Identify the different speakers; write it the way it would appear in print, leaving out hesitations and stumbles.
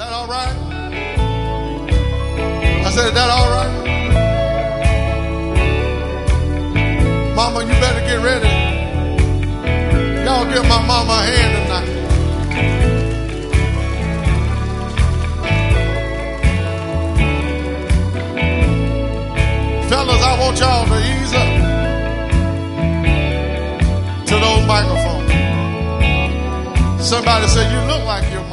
Speaker 1: That all right? I said, is that all right? Mama, you better get ready. Y'all give my mama a hand tonight. Fellas, I want y'all to ease up to those microphones. Somebody said, you look like you're